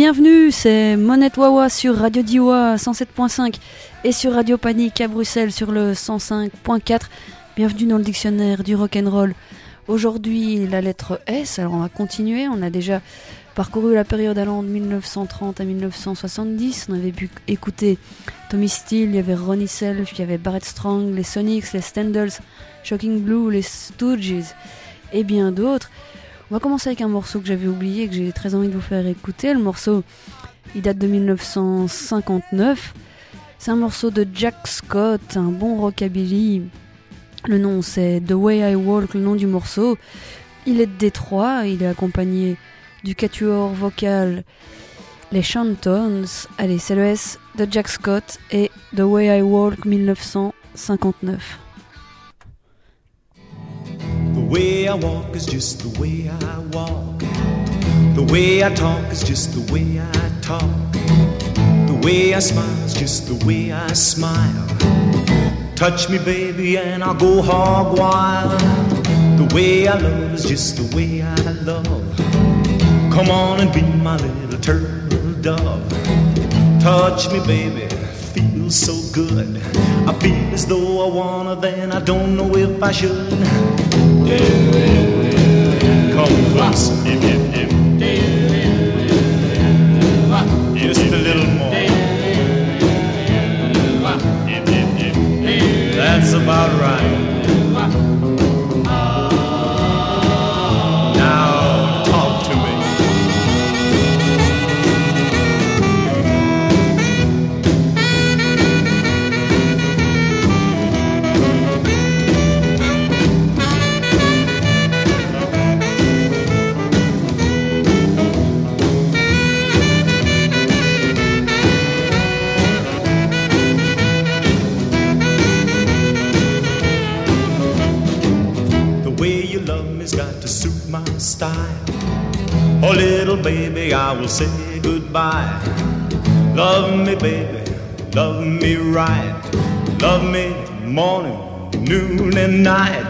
Bienvenue, c'est Monette Wawa sur Radio Diwa 107.5 et sur Radio Panique à Bruxelles sur le 105.4. Bienvenue dans le dictionnaire du rock'n'roll. Aujourd'hui, la lettre S, alors on va continuer. On a déjà parcouru la période allant de 1930 à 1970. On avait pu écouter Tommy Steele, il y avait Ronnie Self, il y avait Barrett Strong, les Sonics, les Standards, Shocking Blue, les Stooges et bien d'autres. On va commencer avec un morceau que j'avais oublié, que j'ai très envie de vous faire écouter. Le morceau, il date de 1959. C'est un morceau de Jack Scott, un bon rockabilly. Le nom, c'est The Way I Walk, le nom du morceau. Il est de Détroit, il est accompagné du quatuor vocal les Chantons. Allez, c'est le S de Jack Scott et The Way I Walk 1959. The way I walk is just the way I walk. The way I talk is just the way I talk. The way I smile is just the way I smile. Touch me, baby, and I'll go hog wild. The way I love is just the way I love. Come on and be my little turtle dove. Touch me, baby, feels so good. I feel as though I wanna, then I don't know if I should. Come closer. Just a little more. That's about right. Now talk to me. Got to suit my style. Oh, little baby, I will say goodbye. Love me, baby, love me right. Love me morning, noon, and night.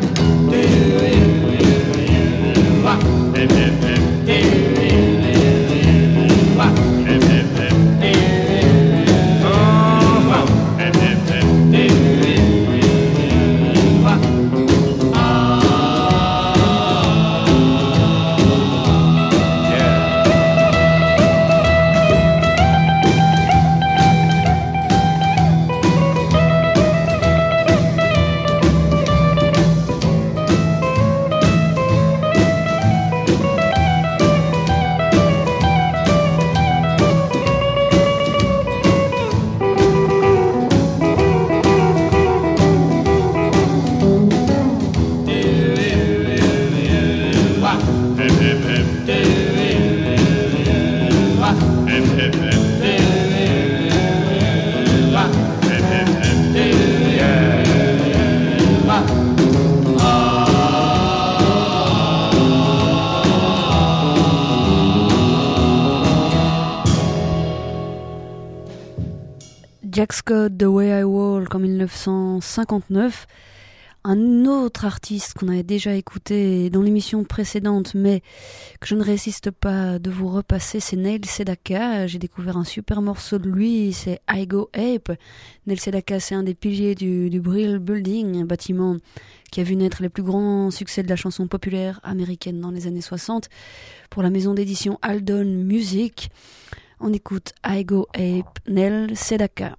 Jack Scott, The Way I Walk en 1959. Un autre artiste qu'on avait déjà écouté dans l'émission précédente, mais que je ne résiste pas de vous repasser, c'est Neil Sedaka. J'ai découvert un super morceau de lui, c'est I Go Ape. Neil Sedaka, c'est un des piliers du Brill Building, un bâtiment qui a vu naître les plus grands succès de la chanson populaire américaine dans les années 60 pour la maison d'édition Aldon Music. On écoute I Go Ape, Neil Sedaka.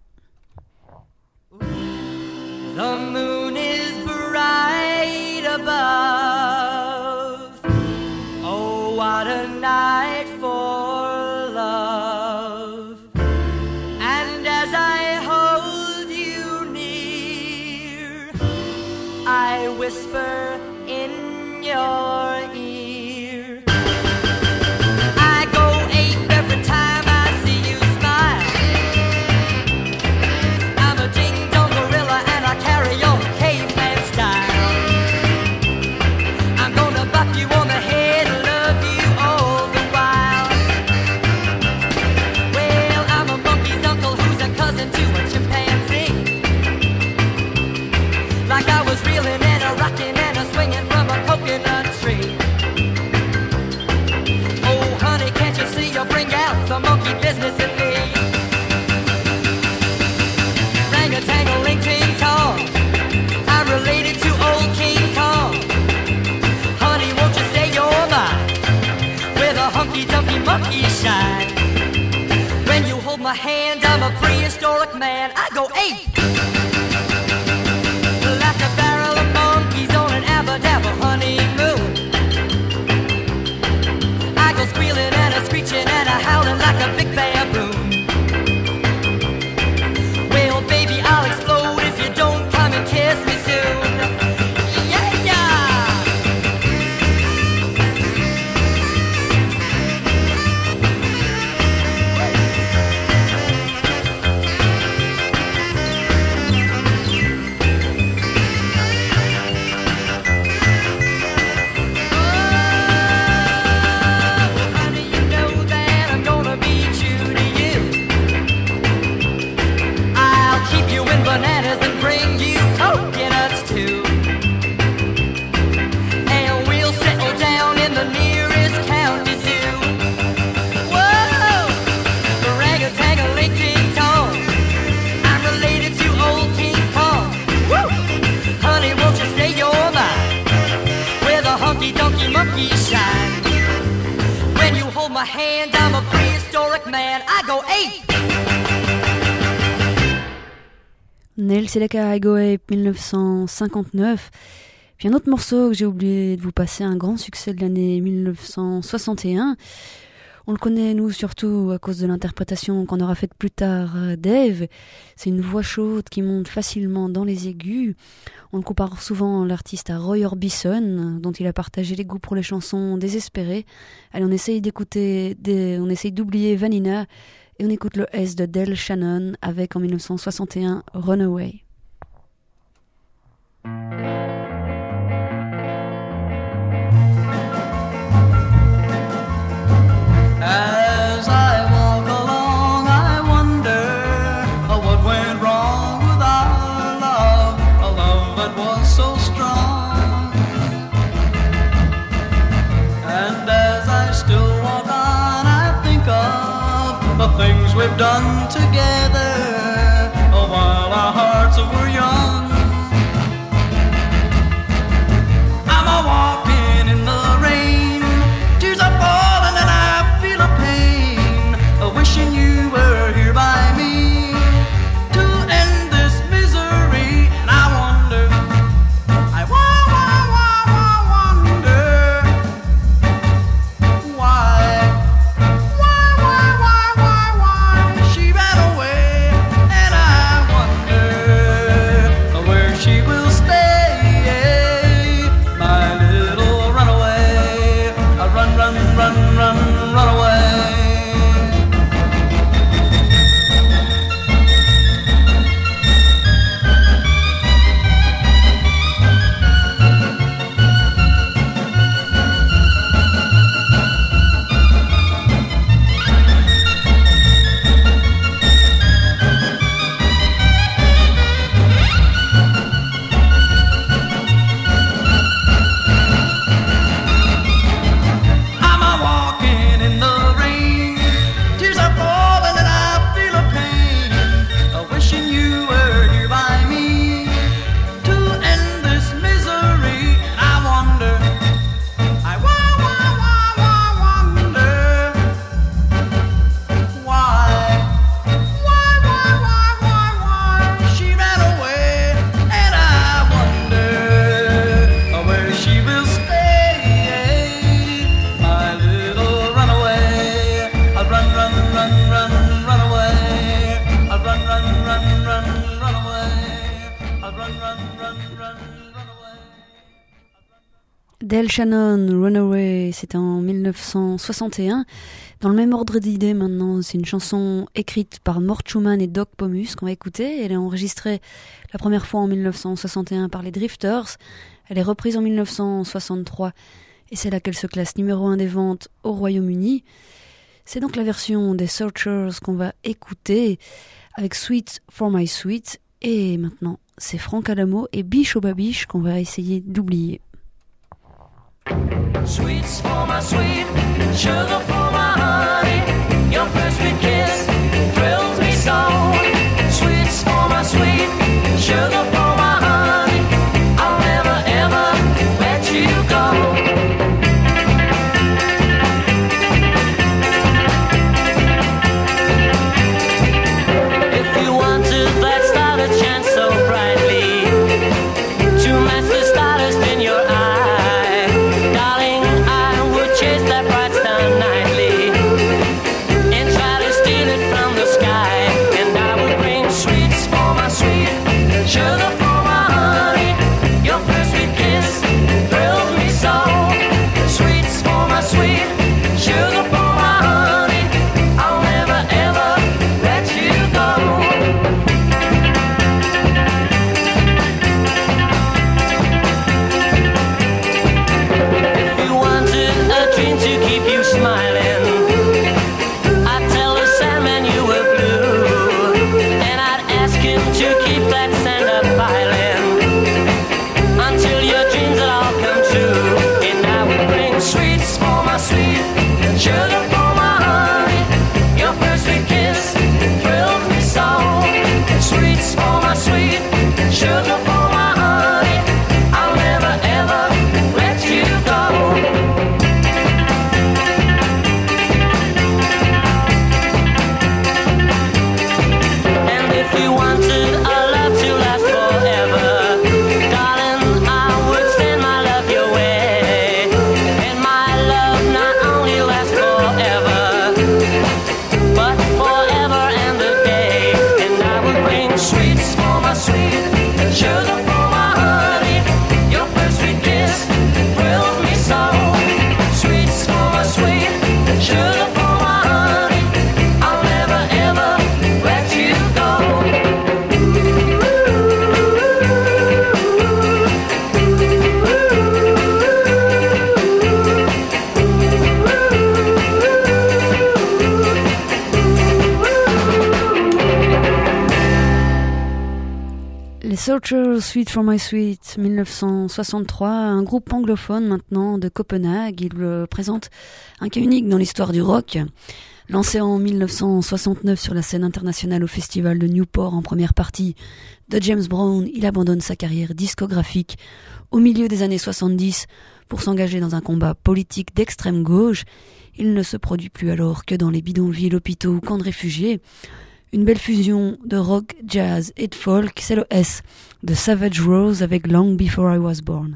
The moon is bright above. Oh, what a night for love. And as I hold you near, I whisper in your ear. I go ape every time I see you smile. I'm a ding-dong gorilla and I carry your caveman style. I'm gonna buck you on the head and love you all the while. Well, I'm a monkey's uncle who's a cousin to a chimpanzee. Like I was reeling and a rocking and a swinging from a coconut tree. prehistoric man, I go ape. Like a barrel of monkeys on an abba-dabba honeymoon. I go squealing and a screeching and a howling like a big baboon. Well, baby, I'll explode if you don't come and kiss me soon. Yeah, yeah. Bananas and bring you coconuts too. And we'll settle down in the nearest county zoo. Whoa, rang-a-tang-a-ling-ting-tong, I'm related to old King Kong. Woo! Honey, won't you say you're mine, where the hunky-dunky monkeys shine. When you hold my hand, I'm a prehistoric man, I go ape. Neil Sedaka, I Go Ape, 1959. Puis un autre morceau que j'ai oublié de vous passer, un grand succès de l'année 1961. On le connaît, nous, surtout à cause de l'interprétation qu'on aura faite plus tard d'Eve. C'est une voix chaude qui monte facilement dans les aigus. On le compare souvent l'artiste à Roy Orbison, dont il a partagé les goûts pour les chansons désespérées. Allez, on essaye d'oublier Vanina. Et on écoute le S de Del Shannon avec en 1961 Runaway. As I walk along, I wonder what went wrong with our love, a love that was so strong. And as I still walk on, I think of the things we've done together while our hearts were young. I'm a walking in the rain, tears are falling and I feel a pain, wishing you were here by me to end this misery. And I wonder, I wonder why she ran away, and I wonder where she will stay, my little runaway. Run, run, run, run, run away. I'm a walking in the rain, tears are falling and I feel a pain, wishing you were here by me to end this misery. And I wonder, I wonder why she ran away, and I wonder where she will stay, my little runaway. I'll run, run, run, run, run away. I'll run, run, run, run, run away. I'll run, run, run, run, run away. Del Shannon, Runaway, c'était en 1961. Dans le même ordre d'idées maintenant, c'est une chanson écrite par Mort Schumann et Doc Pomus qu'on va écouter. Elle est enregistrée la première fois en 1961 par les Drifters. Elle est reprise en 1963 et c'est là qu'elle se classe numéro 1 des ventes au Royaume-Uni. C'est donc la version des Searchers qu'on va écouter avec Sweet for My Sweet. Et maintenant, c'est Franck Adamo et Biche au Babiche qu'on va essayer d'oublier. Sweets for my sweet, sugar for my honey. Your first sweet kiss thrills me so. Sweets for my sweet, sugar for my honey. I'll never ever let you go. If you Les Searchers, Sweet for My Sweet, 1963, un groupe anglophone maintenant de Copenhague. Il présente un cas unique dans l'histoire du rock. Lancé en 1969 sur la scène internationale au festival de Newport en première partie de James Brown, il abandonne sa carrière discographique au milieu des années 70 pour s'engager dans un combat politique d'extrême gauche. Il ne se produit plus alors que dans les bidonvilles, hôpitaux ou camps de réfugiés. Une belle fusion de rock, jazz et de folk, c'est le S de Savage Rose avec Long Before I Was Born.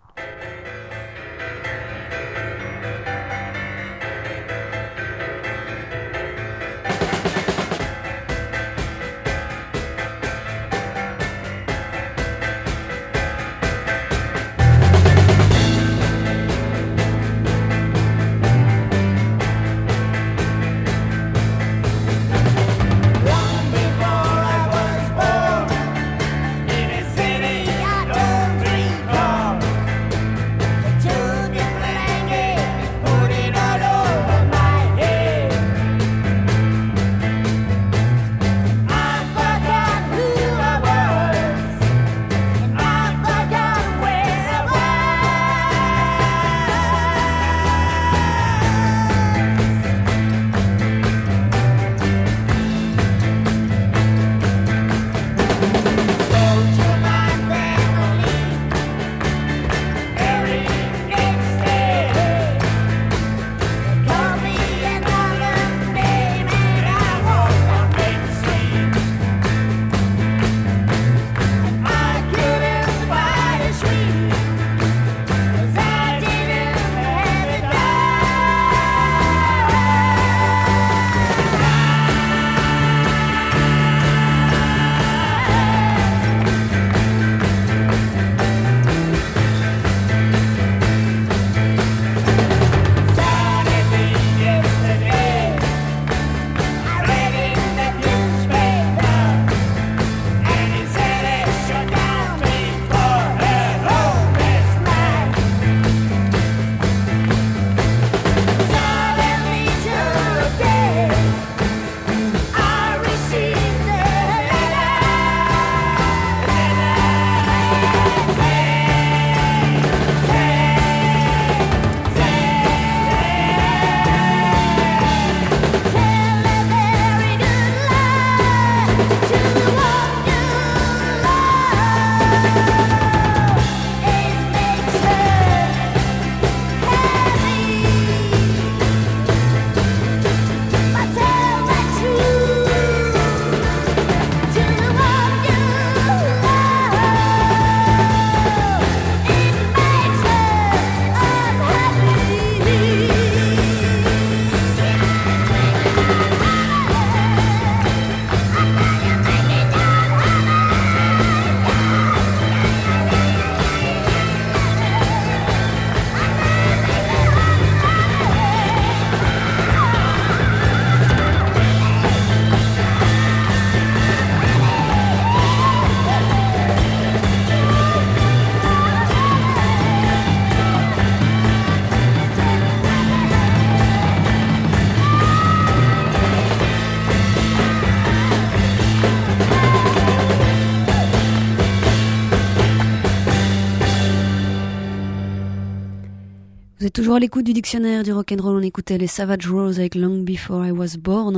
Vous êtes toujours à l'écoute du dictionnaire du rock'n'roll. On écoutait les Savage Rose avec Long Before I Was Born en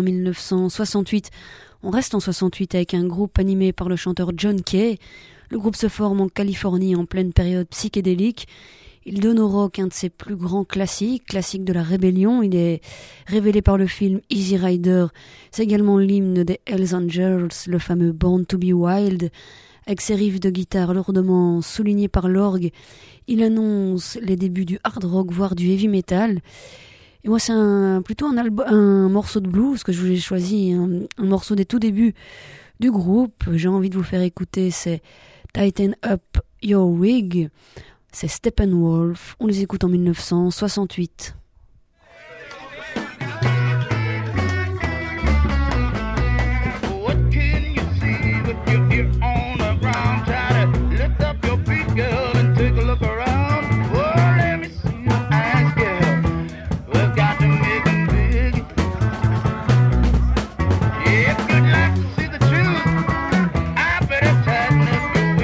1968. On reste en 68 avec un groupe animé par le chanteur John Kay. Le groupe se forme en Californie en pleine période psychédélique. Il donne au rock un de ses plus grands classiques de la rébellion. Il est révélé par le film Easy Rider. C'est également l'hymne des Hells Angels, le fameux Born to be Wild. Avec ses riffs de guitare lourdement soulignés par l'orgue, il annonce les débuts du hard rock, voire du heavy metal. Et moi, c'est plutôt un morceau de blues que je vous ai choisi, un morceau des tout débuts du groupe. J'ai envie de vous faire écouter, c'est Tighten Up Your Wig. C'est Steppenwolf. On les écoute en 1968. If you'd like to see the truth, I better tighten up your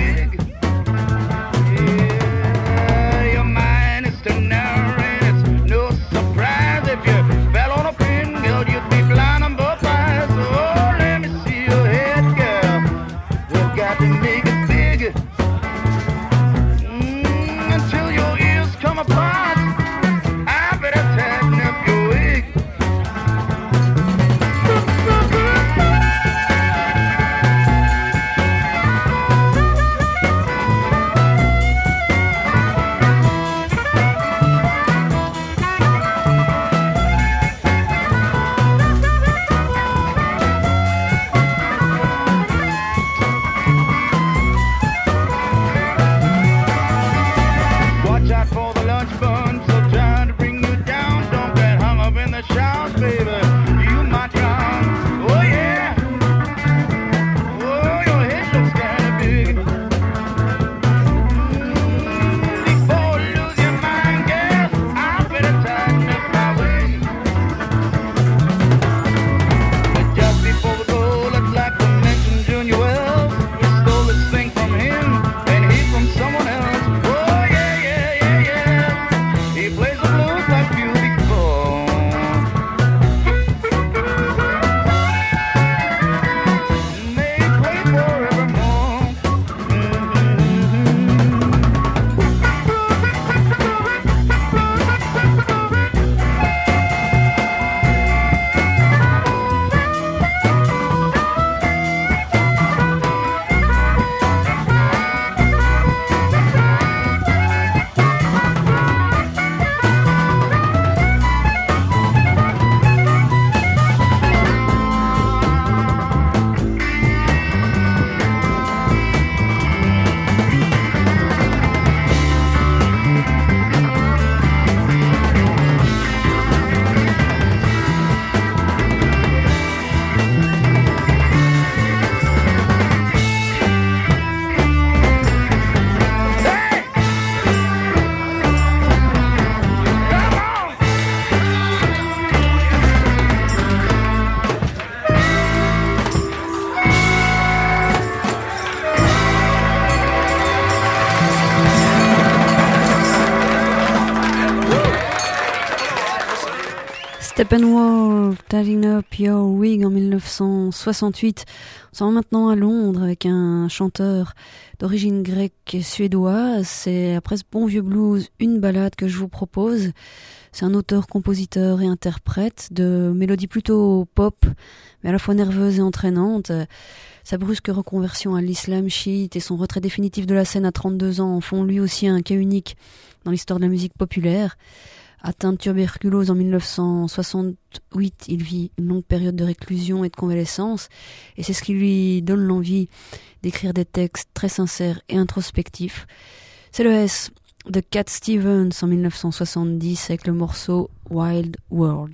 Steppenwolf, Tidying Up Your Wig en 1968. On s'en va maintenant à Londres avec un chanteur d'origine grecque suédoise. C'est après ce bon vieux blues, une ballade que je vous propose. C'est un auteur, compositeur et interprète de mélodies plutôt pop, mais à la fois nerveuse et entraînante. Sa brusque reconversion à l'islam chiite et son retrait définitif de la scène à 32 ans en font lui aussi un cas unique dans l'histoire de la musique populaire. Atteint de tuberculose en 1968, il vit une longue période de réclusion et de convalescence, et c'est ce qui lui donne l'envie d'écrire des textes très sincères et introspectifs. C'est le S de Cat Stevens en 1970 avec le morceau Wild World.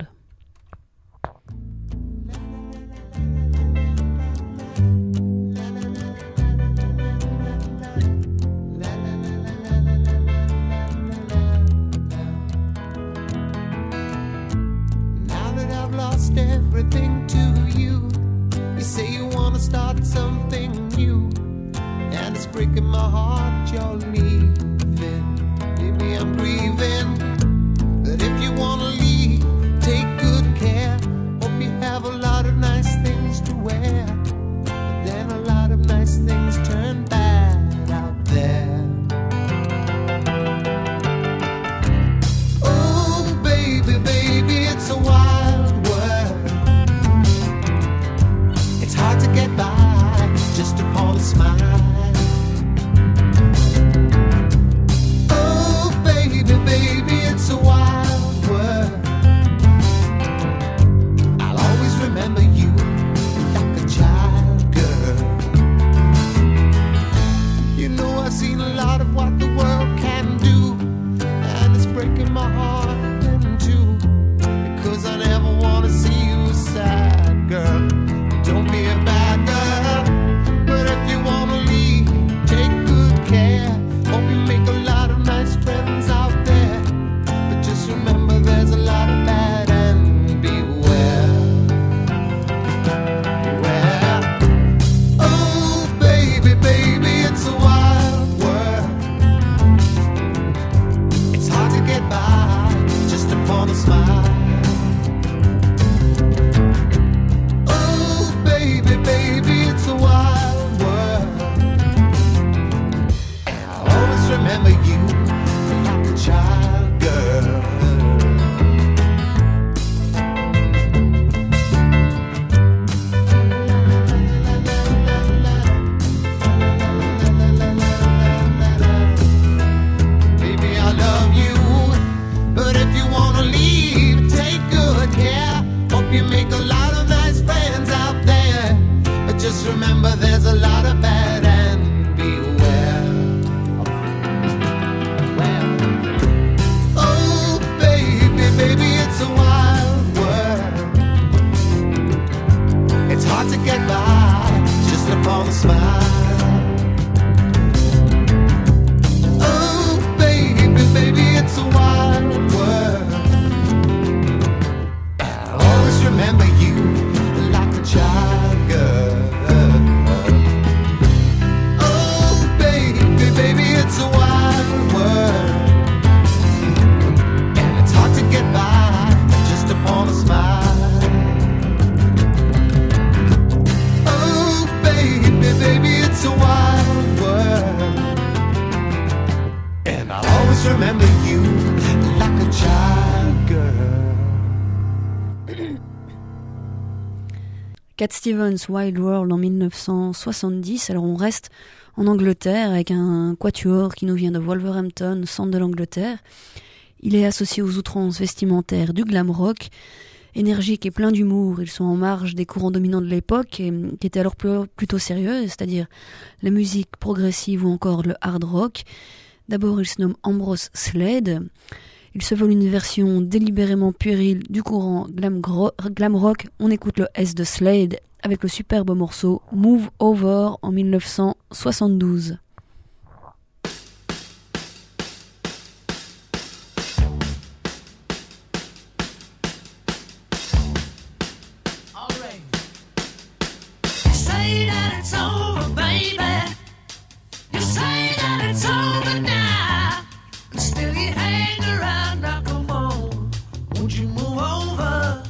Lost everything to you. You say you wanna start something new, and it's breaking my heart you're leaving. Maybe I'm grieving, but if you wanna leave, take good care. Hope you have a lot of nice things to wear, but then a lot of nice things turn bad out there. Oh baby, baby, it's a wild hard to get by just upon a smile. Oh baby, baby, it's a wild world. I'll always remember you like a child, girl. You know I've seen a lot of what the world can do, and it's breaking my heart in two, because I never want to see you sad, girl. Don't be a bad girl, but if you wanna leave, take good care. Hope you make a lot of nice friends out there, but just remember there's a lot of bad and beware. Beware. Oh baby, baby, it's a wild world. It's hard to get by just upon a smile. Baby, baby, it's a wild world, and I'll always remember you like a child, girl. Baby, I love you, but if you wanna leave, take good care. Hope you make a lot of nice friends out there, but just remember there's a lot of bad and beware. Well, oh baby, baby, it's a wild world. It's hard to get by just upon a smile. Oh baby, baby, it's a wild world. I'll always remember you like a child, girl. Oh baby, baby, it's a wild world, and it's hard to get by just upon a smile. Oh baby, baby, it's a wild world, and I'll always remember you like a child, girl. Cat Stevens, Wild World en 1970. Alors on reste en Angleterre avec un quatuor qui nous vient de Wolverhampton, centre de l'Angleterre. Il est associé aux outrances vestimentaires du glam rock. Énergique et plein d'humour, ils sont en marge des courants dominants de l'époque et qui étaient alors plutôt sérieux, c'est-à-dire la musique progressive ou encore le hard rock. D'abord, il se nomme Ambrose Slade. Il se vole une version délibérément puérile du courant glam rock. On écoute le S de Slade avec le superbe morceau Move Over en 1972. Say that it's over, baby. You say that it's over now, but still you hang around. Now come on, won't you move over?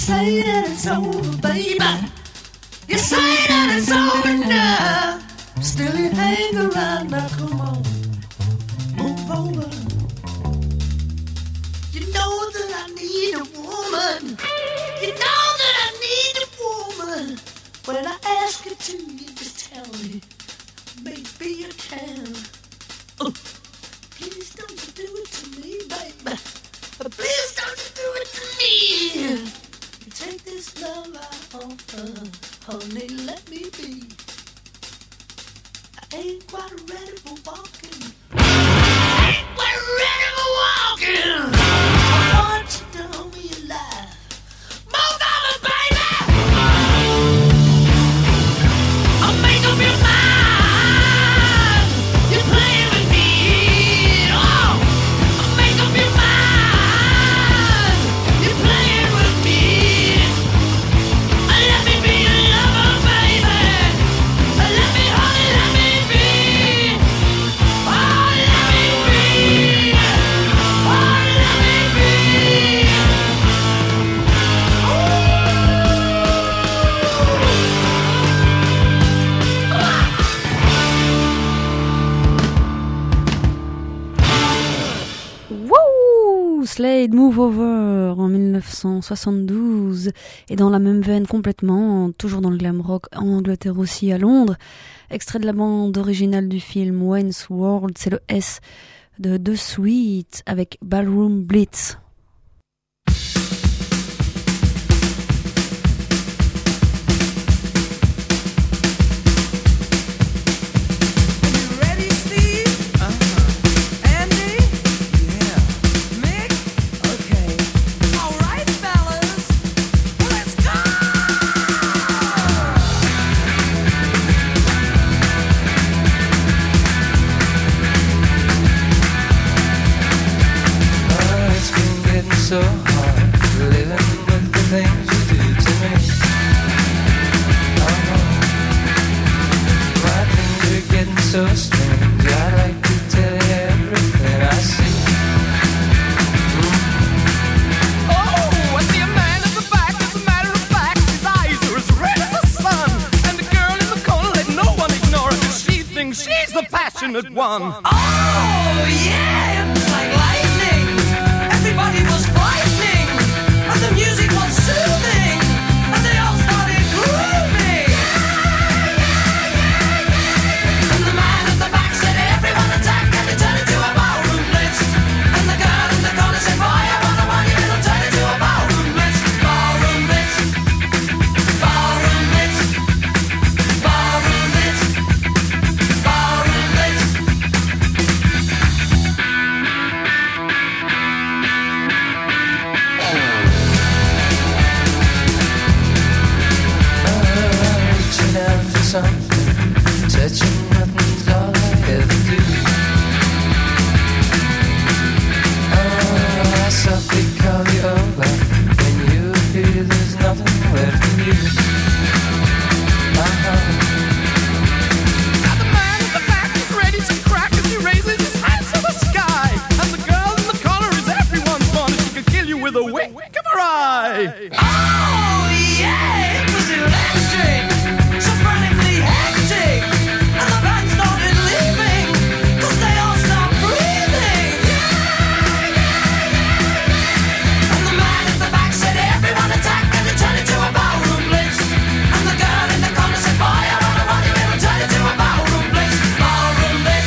say that it's over, baby. You say that it's over now. Still you hang around now, come on. Move over. You know that I need a woman. You know that I need a woman. When I ask you to, you just tell me. Maybe you can. Please don't you do it to me, baby. Please don't you do it to me. You take this love out on her. Honey, let me be. I ain't quite ready for walking. I ain't quite ready for walking. I want you to hold me alive. Move over, baby. I'll make up your mind. You're playing with me. Oh, I'll make up your mind. You're playing with me. Let me be your lover, baby. Let me, honey, let me be. Oh, let me be. Oh, let me be. Wouh! Slade Move Over en 1972 et dans la même veine complètement, toujours dans le glam rock en Angleterre aussi, à Londres. Extrait de la bande originale du film Wayne's World, c'est le S de The Sweet avec Ballroom Blitz. You ready, Steve? Andy? Yeah. Mick? Okay. All right, fellas. Let's go! It's been getting so hard living with the things you do to me. My things are getting so strange. I'd like to tell you everything I see. Oh, I see a man in the back. As a matter of fact, his eyes are as red as the sun. And the girl in the corner, let no one ignore her, 'cause she thinks she's the passionate one. Oh, yeah, it was like lightning. Everybody was frightening. And the music was soothing. And they all started grooving. And the man at the back said, everyone attack, and they turned into a ballroom blitz. And the girl in the corner said, boy, I wanna want you, it'll turn into a ballroom blitz. Ballroom blitz. Ballroom blitz. Ballroom blitz. Ballroom blitz. Reaching out for something, touching nothing's all I ever do. I softly call you over. When you appear, there's nothing left of you. Now the man in the back is ready to crack as he raises his hands to the sky. And the girl in the corner is everyone's fun. She could kill you with a wink of her eye. Oh, yeah, it was electric. So frantically hectic. And the band started leaving. 'Cause they all stopped breathing. And the man at the back said, everyone attack, and it turned into a ballroom blitz. And the girl in the corner said, boy, I wanna want you, it'll turn into a ballroom blitz. Ballroom blitz.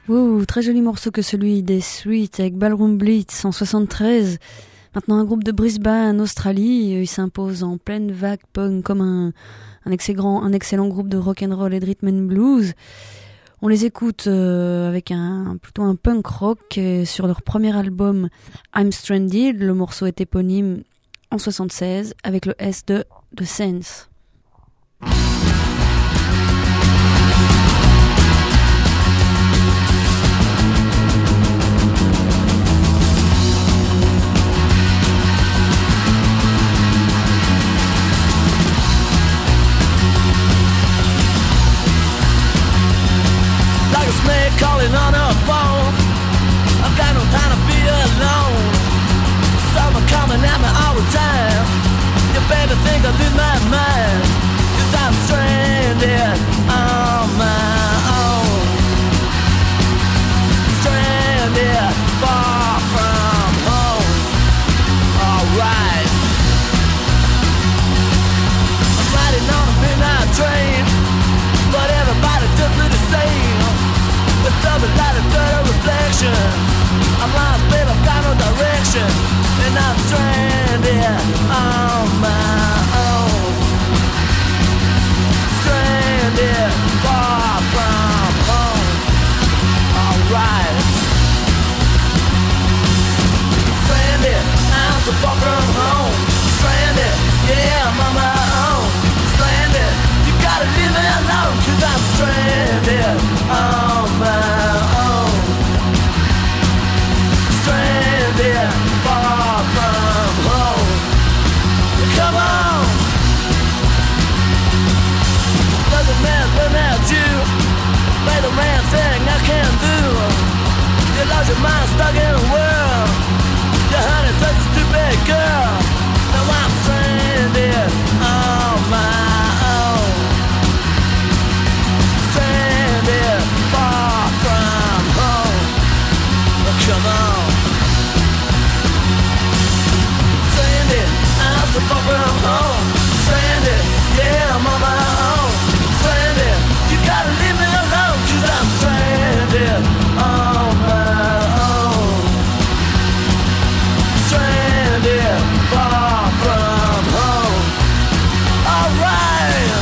Wow, très joli morceau que celui des Sweet avec Ballroom Blitz en 73. Maintenant un groupe de Brisbane, Australie, il s'impose en pleine vague punk comme un excellent groupe de rock'n'roll et de rhythm and blues. On les écoute avec plutôt un punk rock sur leur premier album I'm Stranded. Le morceau est éponyme en 76 avec le S de The Saints. Like a snake calling on a phone. I've got no time to be alone. Someone coming at me all the time. You better think I lose my mind. 'Cause I'm stranded on my own. Stranded far from home. Alright. I'm riding on a midnight train, but everybody just look the same. There's something like a dirty reflection. I'm lost, babe, I've got no direction. And I'm stranded on my own. Stranded far from home. Alright. Stranded, I'm so far from home. Stranded, yeah, I'm on my own. Stranded, you gotta leave me alone. 'Cause I'm stranded on my own. Stranded far from home. Come on. Doesn't matter when that's you. Play the man thing I can't do. You lost your mind stuck in a world. Your honey's such a stupid girl. Now I'm stranded on my own. Stranded far from home. Come on. Stranded, I'm so far from home. Stranded, yeah, I'm on my own. Stranded, you gotta leave me alone. 'Cause I'm stranded on my own. Stranded far from home. Alright.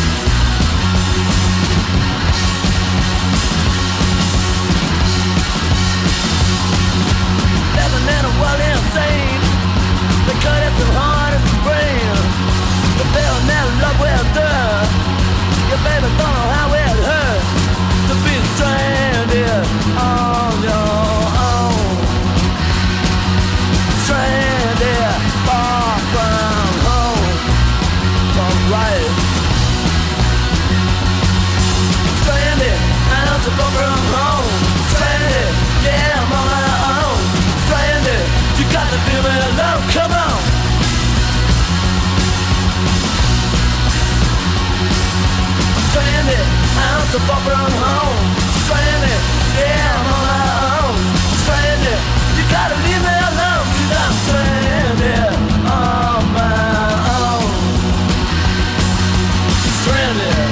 Living in a world insane. They cut it so hard as the brain. The bill never love will do. Your baby don't know how it hurts to be stranded on your own. Stranded far from home. Alright. Stranded, I'm so far from home. Stranded, yeah, I'm on my own. Stranded, you got to leave me alone. Come on. Stranded, I'm so far from home. Stranded, yeah, I'm on my own. Stranded, you gotta leave me alone. 'Cause I'm stranded on my own. Stranded.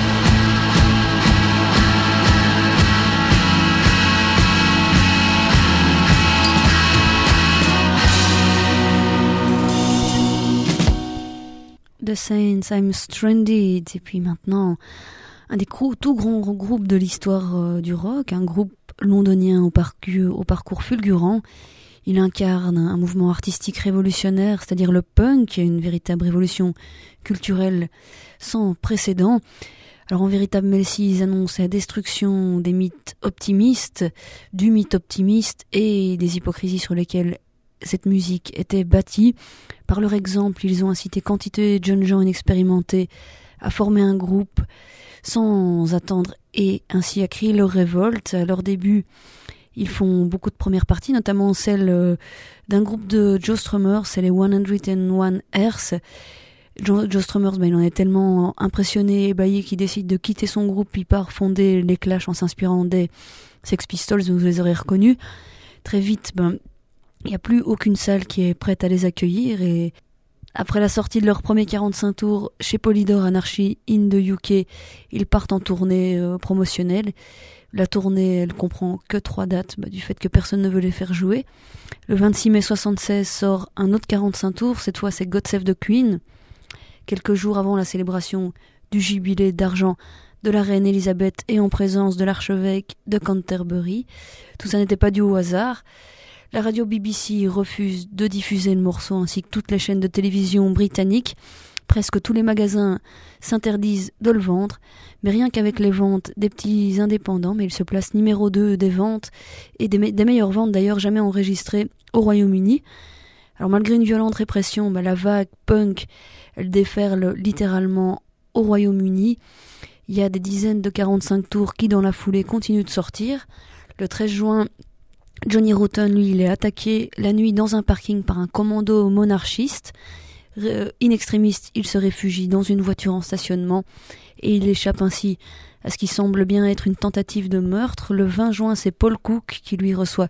The Saints, I'm Stranded. Et puis maintenant, un des tout grands groupes de l'histoire du rock, un groupe londonien au parcours fulgurant. Il incarne un mouvement artistique révolutionnaire, c'est-à-dire le punk, une véritable révolution culturelle sans précédent. Alors en véritable messie, ils annoncent la destruction des mythes optimistes, du mythe optimiste et des hypocrisies sur lesquelles cette musique était bâtie. Par leur exemple, ils ont incité quantité de jeunes gens inexpérimentés à former un groupe sans attendre et ainsi à crier leur révolte. À leur début, ils font beaucoup de premières parties, notamment celle d'un groupe de Joe Strummer, c'est les 101 Earth. Joe Strummer, il en est tellement impressionné et ébahi qu'il décide de quitter son groupe, il part fonder les Clash en s'inspirant des Sex Pistols, vous les aurez reconnus. Très vite, il n'y a plus aucune salle qui est prête à les accueillir et Après la sortie de leur premier 45 tours chez Polydor Anarchy in the UK, ils partent en tournée promotionnelle. La tournée, elle comprend que 3 dates, du fait que personne ne veut les faire jouer. Le 26 mai 76 sort un autre 45 tours, cette fois c'est God Save the Queen, quelques jours avant la célébration du jubilé d'argent de la reine Elisabeth et en présence de l'archevêque de Canterbury. Tout ça n'était pas dû au hasard. La radio BBC refuse de diffuser le morceau ainsi que toutes les chaînes de télévision britanniques. Presque tous les magasins s'interdisent de le vendre, mais rien qu'avec les ventes des petits indépendants, mais il se place numéro 2 des ventes et des meilleures ventes d'ailleurs jamais enregistrées au Royaume-Uni. Alors malgré une violente répression, la vague punk, elle déferle littéralement au Royaume-Uni. Il y a des dizaines de 45 tours qui dans la foulée continuent de sortir. Le 13 juin, Johnny Rotten, lui, il est attaqué la nuit dans un parking par un commando monarchiste. In extremis, il se réfugie dans une voiture en stationnement et il échappe ainsi à ce qui semble bien être une tentative de meurtre. Le 20 juin, c'est Paul Cook qui lui reçoit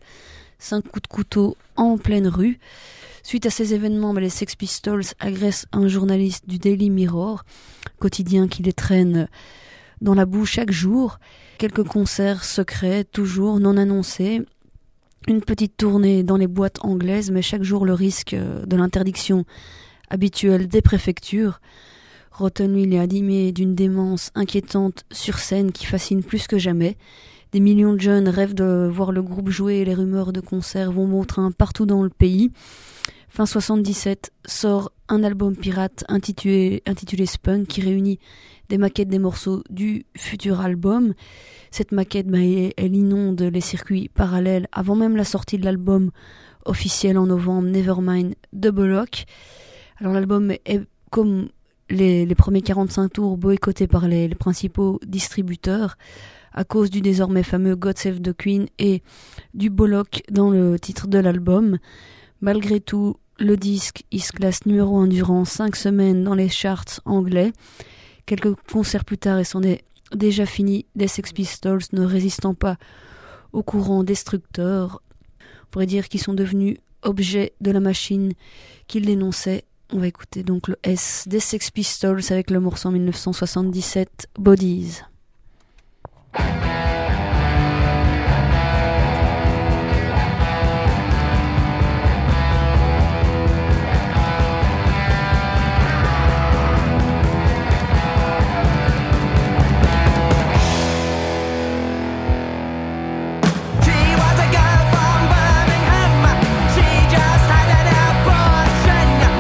5 coups de couteau en pleine rue. Suite à ces événements, les Sex Pistols agressent un journaliste du Daily Mirror, quotidien qui les traîne dans la boue chaque jour. Quelques concerts secrets, toujours non annoncés. Une petite tournée dans les boîtes anglaises, mais chaque jour le risque de l'interdiction habituelle des préfectures. Rotten, lui, il est animé d'une démence inquiétante sur scène qui fascine plus que jamais. Des millions de jeunes rêvent de voir le groupe jouer et les rumeurs de concerts vont bon train partout dans le pays. Fin 77 sort un album pirate intitulé Spunk qui réunit des maquettes des morceaux du futur album. Cette maquette, elle inonde les circuits parallèles avant même la sortie de l'album officiel en novembre, Nevermind de Bollock. Alors l'album est comme les premiers 45 tours boycottés par les principaux distributeurs à cause du désormais fameux God Save the Queen et du Bollock dans le titre de l'album. Malgré tout, le disque il se classe numéro 1 durant 5 semaines dans les charts anglais. Quelques concerts plus tard, et c'en est déjà fini, des Sex Pistols ne résistant pas au courant destructeur. On pourrait dire qu'ils sont devenus objets de la machine qu'ils dénonçaient. On va écouter donc le S des Sex Pistols avec le morceau en 1977, Bodies.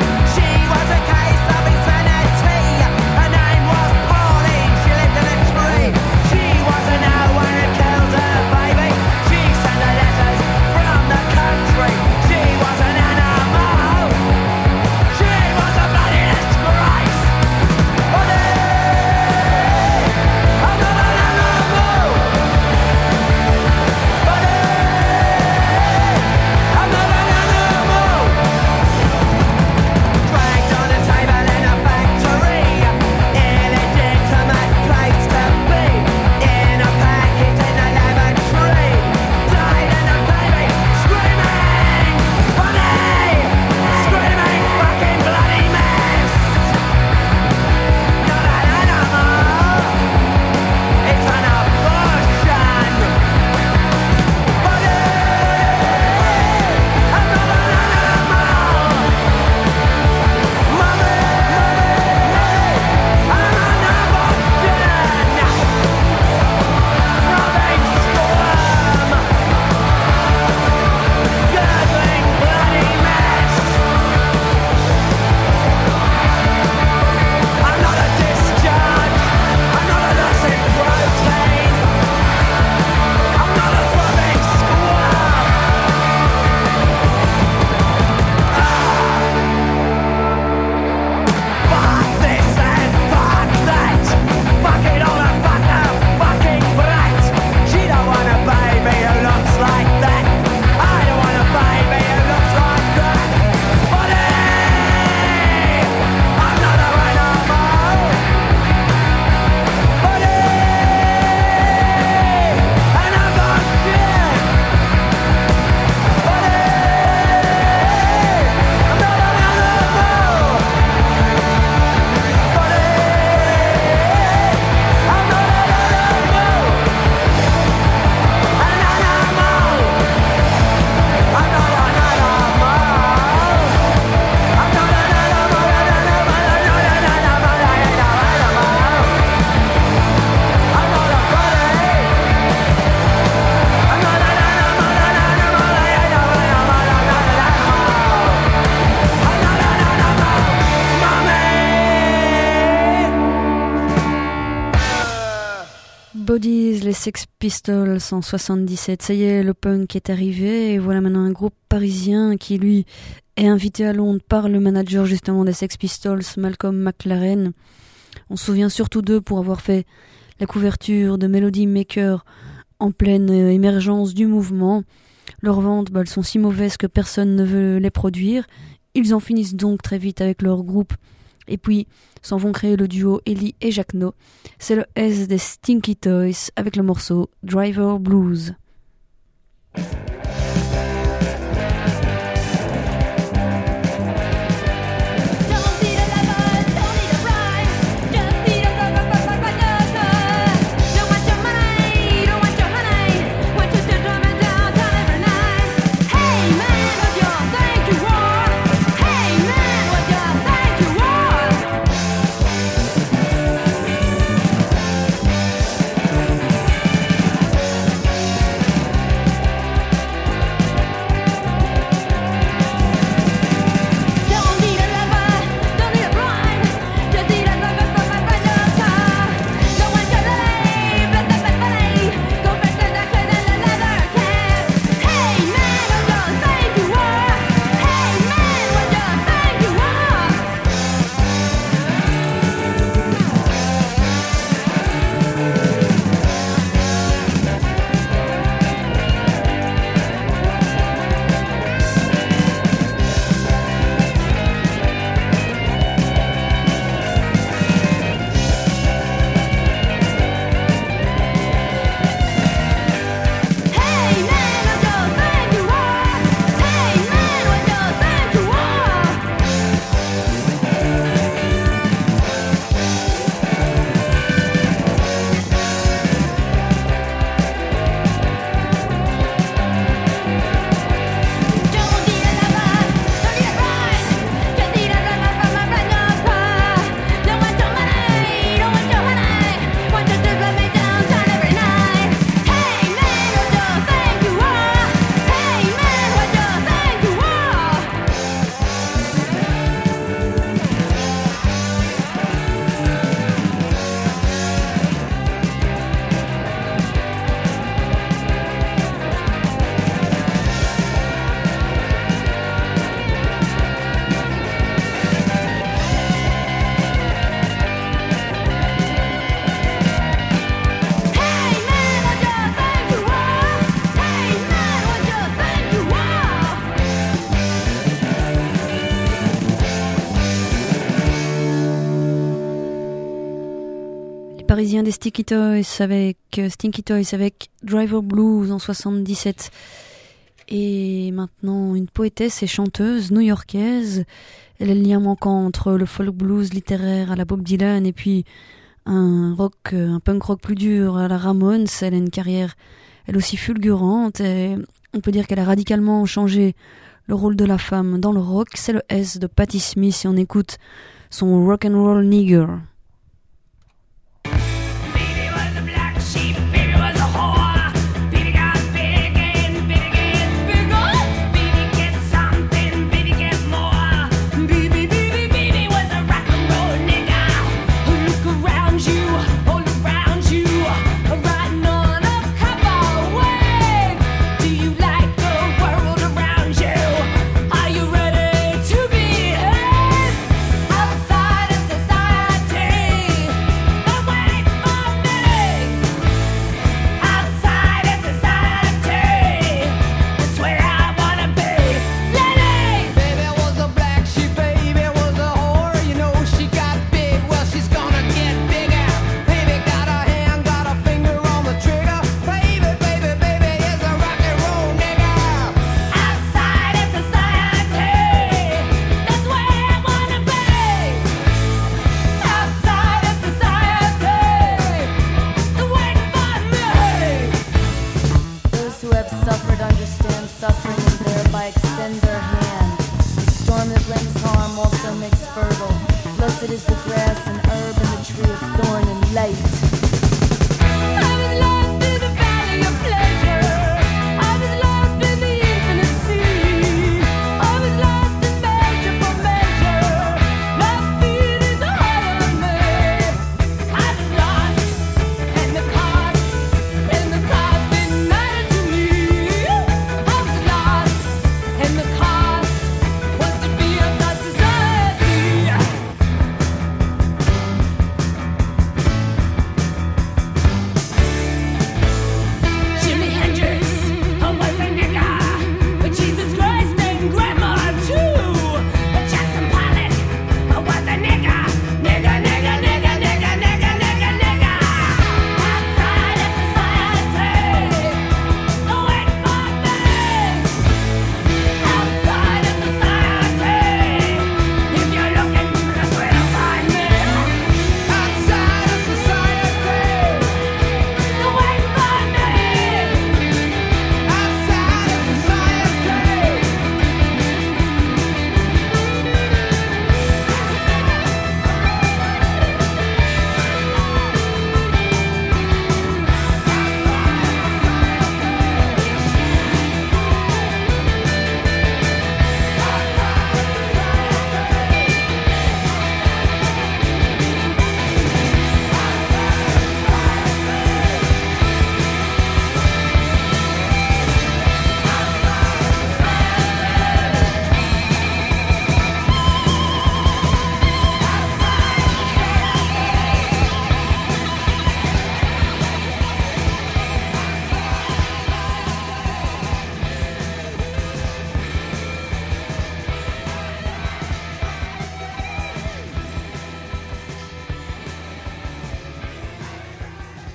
Her name was Pauline, she lived in a tree. Sex Pistols en 77. Ça y est, le punk est arrivé et voilà maintenant un groupe parisien qui lui est invité à Londres par le manager justement des Sex Pistols, Malcolm McLaren. On se souvient surtout d'eux pour avoir fait la couverture de Melody Maker en pleine émergence du mouvement. Leurs ventes, elles sont si mauvaises que personne ne veut les produire. Ils en finissent donc très vite avec leur groupe et puis s'en vont créer le duo Ellie et Jacques No. C'est le S des Stinky Toys avec le morceau Driver Blues. Parisien des Stinky Toys avec Driver Blues en 77. Et maintenant une poétesse et chanteuse new-yorkaise. Elle est le lien manquant entre le folk blues littéraire à la Bob Dylan et puis un punk rock plus dur à la Ramones. Elle a une carrière elle aussi fulgurante et on peut dire qu'elle a radicalement changé le rôle de la femme dans le rock. C'est le S de Patti Smith et on écoute son Rock'n'Roll Nigger.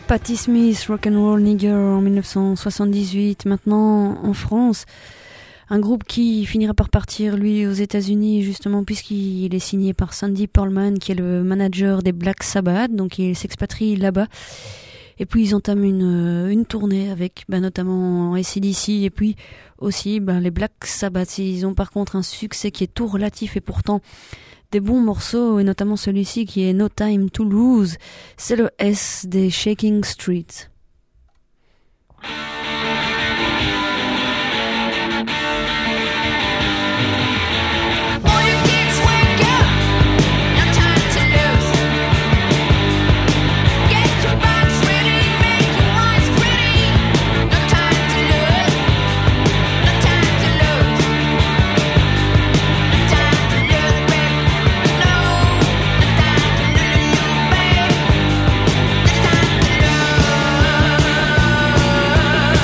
Patti Smith, Rock'n'Roll Nigger en 1978. Maintenant, en France, un groupe qui finira par partir, lui, aux États-Unis, justement, puisqu'il est signé par Sandy Pearlman, qui est le manager des Black Sabbath. Donc, il s'expatrie là-bas. Et puis, ils entament une tournée avec, notamment AC/DC et puis aussi, les Black Sabbath. Ils ont par contre un succès qui est tout relatif et pourtant des bons morceaux, et notamment celui-ci qui est No Time to Lose. C'est le S des Shaking Street. Time to lose.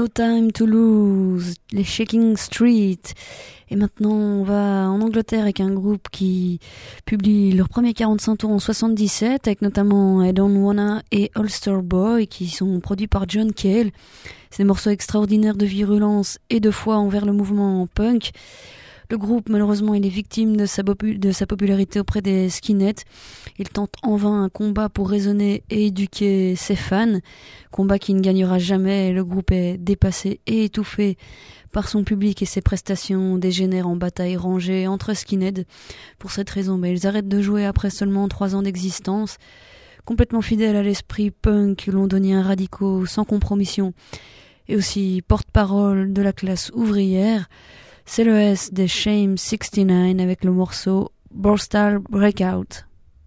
No Time to Lose, les Shaking Street. Et maintenant, on va en Angleterre avec un groupe qui publie leur premier 45 tours en 77, avec notamment I Don't Wanna et Ulster Boy, qui sont produits par John Cale. C'est des morceaux extraordinaires de virulence et de foi envers le mouvement punk. Le groupe, malheureusement, il est victime de sa popularité auprès des skinheads. Il tente en vain un combat pour raisonner et éduquer ses fans. Combat qui ne gagnera jamais. Le groupe est dépassé et étouffé par son public et ses prestations dégénèrent en bataille rangée entre skinheads. Pour cette raison, ils arrêtent de jouer après seulement 3 ans d'existence. Complètement fidèles à l'esprit punk londonien radicaux, sans compromission, et aussi porte-parole de la classe ouvrière. C'est le S des Shame 69 avec le morceau Borstal Breakout.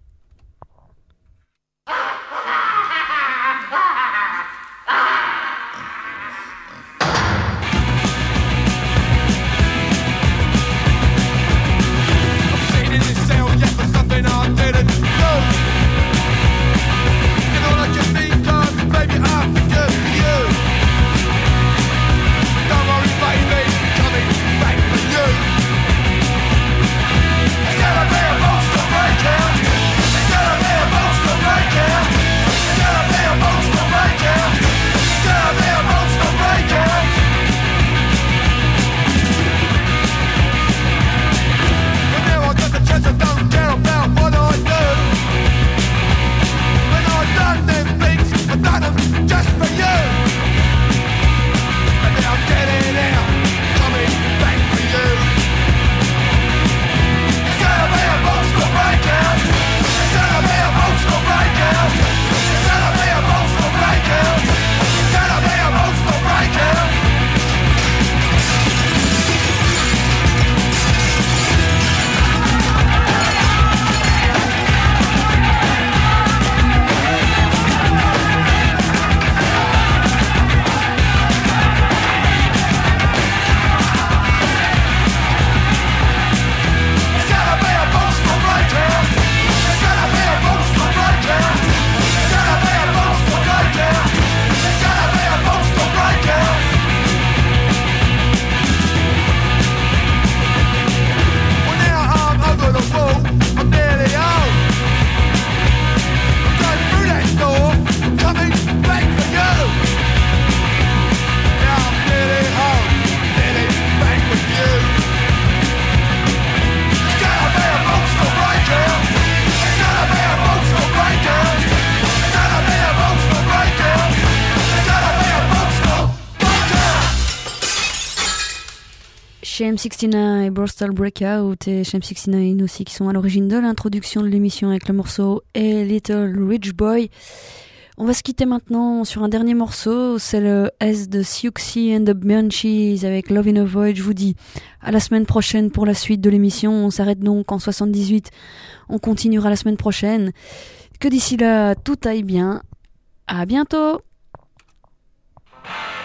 Shame69 et Borstal Breakout et Shame69 aussi qui sont à l'origine de l'introduction de l'émission avec le morceau A Little Rich Boy. On va se quitter maintenant sur un dernier morceau, c'est le S de Siouxsie and the Banshees avec Love in a Void. Je vous dis à la semaine prochaine pour la suite de l'émission. On s'arrête donc en 78, on continuera la semaine prochaine. Que d'ici là tout aille bien, à bientôt.